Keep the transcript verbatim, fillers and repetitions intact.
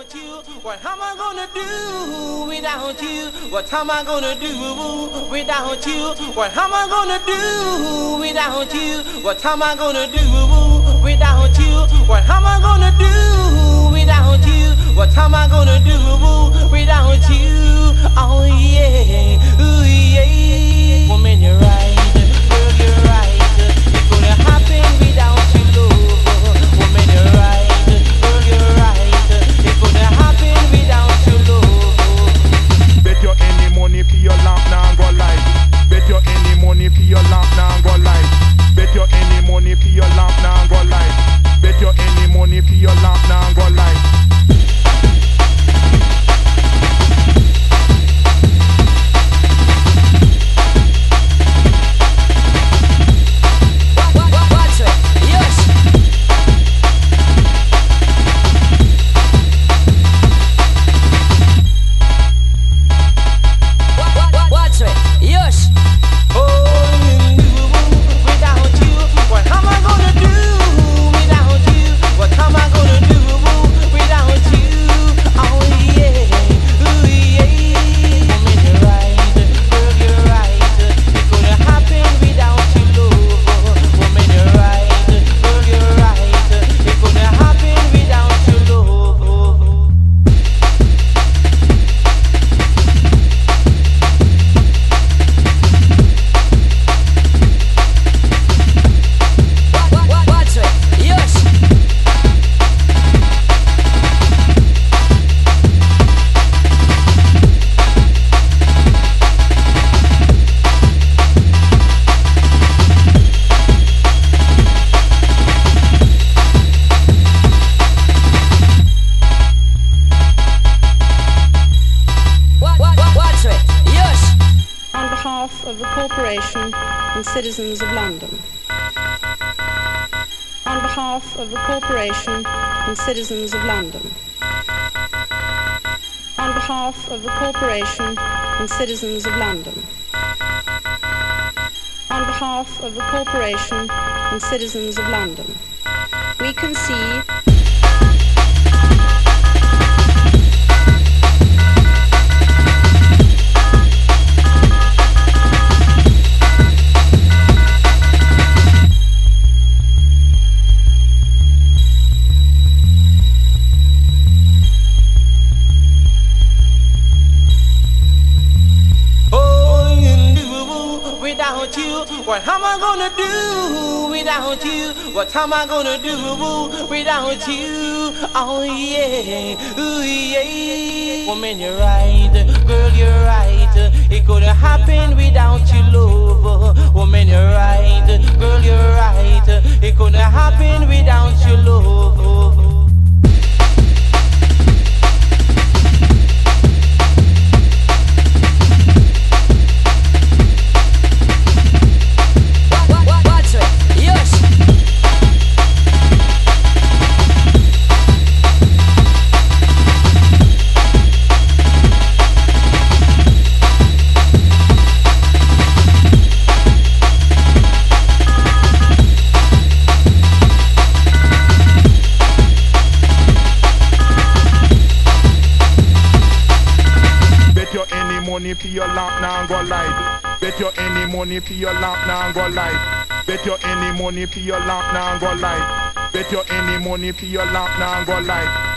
without you? What am I gonna do without you? What am I gonna do without you? What am I gonna do without you? What am I gonna do without you? What am I gonna do without you? What am I gonna do without you? Oh yeah, ooh yeah. Woman, you're right, girl, you're right. It couldn't happen without you, love. Woman, you're right, girl, you're right. It couldn't happen without you, love. Bet you any money for your lamp now go light. Bet you any money for your lamp now go light. Bet you any money for your lamp now go light. Bet you any money for your lamp now go light. Of the corporation and citizens of London. On behalf of the corporation and citizens of London. On behalf of the corporation and citizens of London. On behalf of the corporation and citizens of London. We concede without you. What am I gonna do without you? What am I gonna do without you? Oh yeah, ooh yeah. Woman, you're right, girl, you're right. It couldn't happen without you, love. Woman, you're right, girl, you're right. It couldn't happen without you, love. Money for your lamp now go light. Bet you any money for your lamp now go light. Bet you any money for your lamp now go light. Bet you any money for your lamp now go light.